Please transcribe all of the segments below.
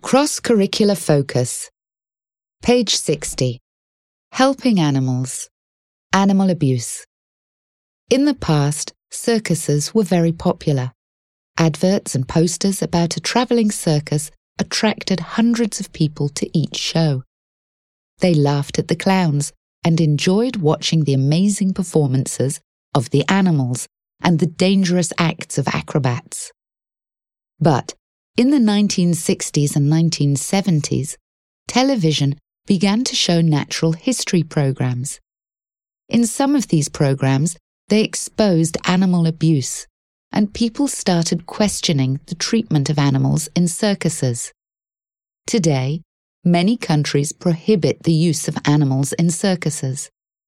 Cross-curricular focus. Page 60. Helping animals. Animal abuse. In the past, circuses were very popular. Adverts and posters about a travelling circus attracted hundreds of people to each show. They laughed at the clowns and enjoyed watching the amazing performances of the animals and the dangerous acts of acrobats. But in the 1960s and 1970s, television began to show natural history programs. In some of these programs, they exposed animal abuse, and people started questioning the treatment of animals in circuses. Today, many countries prohibit the use of animals in circuses.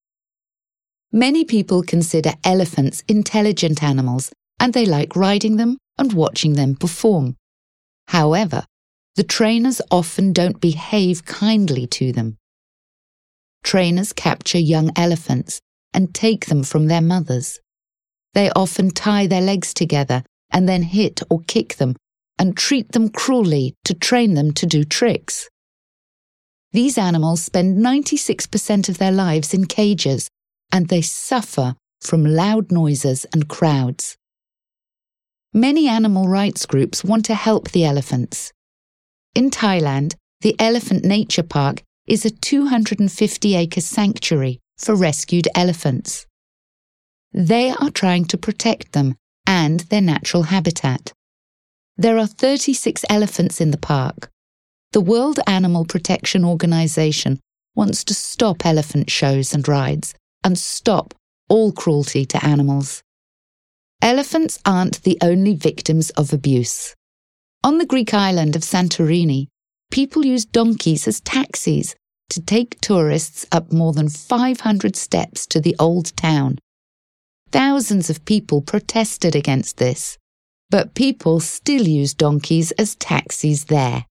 Many people consider elephants intelligent animals, and they like riding them and watching them perform. However, the trainers often don't behave kindly to them. Trainers capture young elephants and take them from their mothers. They often tie their legs together and then hit or kick them and treat them cruelly to train them to do tricks. These animals spend 96% of their lives in cages, and they suffer from loud noises and crowds. Many animal rights groups want to help the elephants. In Thailand, the Elephant Nature Park is a 250-acre sanctuary for rescued elephants. They are trying to protect them and their natural habitat. There are 36 elephants in the park. The World Animal Protection Organization wants to stop elephant shows and rides and stop all cruelty to animals. Elephants aren't the only victims of abuse. On the Greek island of Santorini, people use donkeys as taxis to take tourists up more than 500 steps to the old town. Thousands of people protested against this, but people still use donkeys as taxis there.